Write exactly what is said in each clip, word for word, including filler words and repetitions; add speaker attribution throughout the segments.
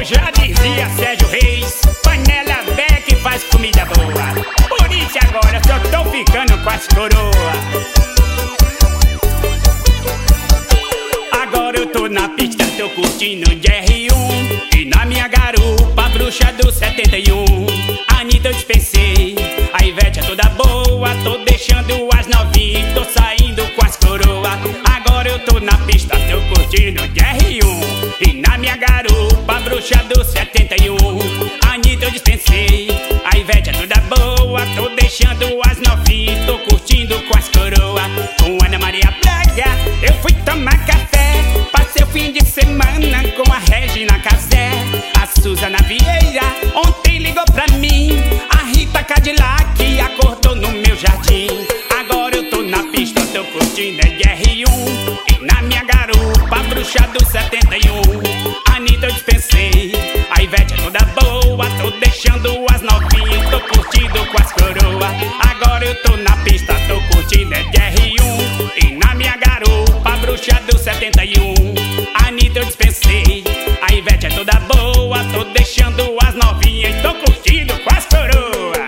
Speaker 1: já dizia Sérgio Reis, panela velha que faz comida boa. Por isso agora só tô ficando com as coroas. Agora eu tô na pista, tô curtindo de R um. E na minha garupa, a bruxa do setenta e um. A Anitta eu dispensei, a Ivete é toda boa. Tô deixando as novinhas, tô saindo com as coroas. Agora eu tô na pista, tô curtindo de R um. E na minha garupa, a bruxa do setenta e um. A Anitta eu dispensei, a Ivete é toda boa. Tô deixando as novinhas, tô curtindo com as coroas. Com Ana Maria Braga, eu fui tomar café. Passei o fim de semana com a Regina Casé. A Suzana Vieira ontem ligou pra mim. A Rita Cadillac acordou no meu jardim. Agora eu tô na pista, tô curtindo é de R um. E na minha garupa, a bruxa do setenta e um. A Anitta eu dispensei, a Ivete é toda boa. Tô deixando as novinhas, tô curtindo com as coroas. Agora eu tô na pista, tô curtindo é de R um. E na minha garupa, a bruxa do setenta e um. A Anitta eu dispensei, a Ivete é toda boa. Tô deixando as novinhas, tô curtindo com as coroas.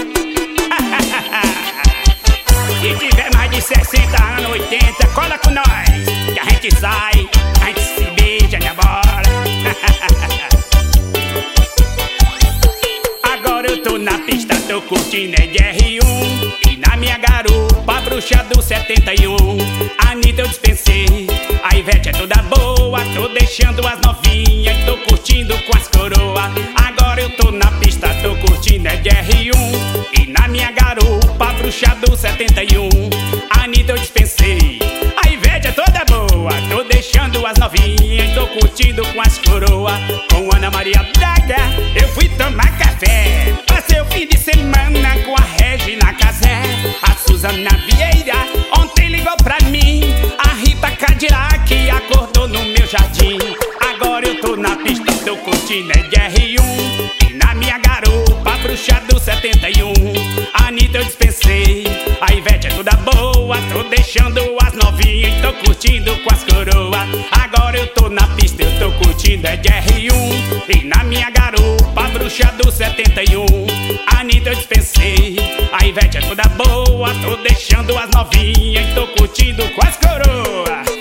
Speaker 1: Se tiver mais de sessenta anos, oitenta, cola com nós, que a gente sai, a gente se beija na bola. Agora eu tô na pista, tô curtindo é de R um. E na minha garupa, a bruxa do setenta e um. A Anitta eu dispensei, a Ivete é toda boa. Tô deixando as novinhas, tô curtindo com as coroas. Agora eu tô na pista, tô curtindo é de R um. E na minha garupa, a bruxa do setenta e um. A Anitta eu dispensei, a Ivete é toda boa. Tô deixando as novinhas, tô curtindo com as coroas. Com Ana Maria Braga, eu fui tomar café. Passei o fim de semana com a Regina Casé. A Suzana Vieira ontem ligou pra mim. A Rita Cadillac acordou no meu jardim. Agora eu tô na pista, tô curtindo é de R um. E na minha garupa, a bruxa do setenta e um. A Anitta eu dispensei, a Ivete é toda boa. Tô deixando as novinhas, tô curtindo com as coroas. Agora eu tô na pista, eu tô curtindo é de R um. E na minha garupa, a bruxa do setenta e um. A Anitta eu dispensei, a Ivete é toda boa. Tô deixando as novinhas, tô curtindo com as coroas.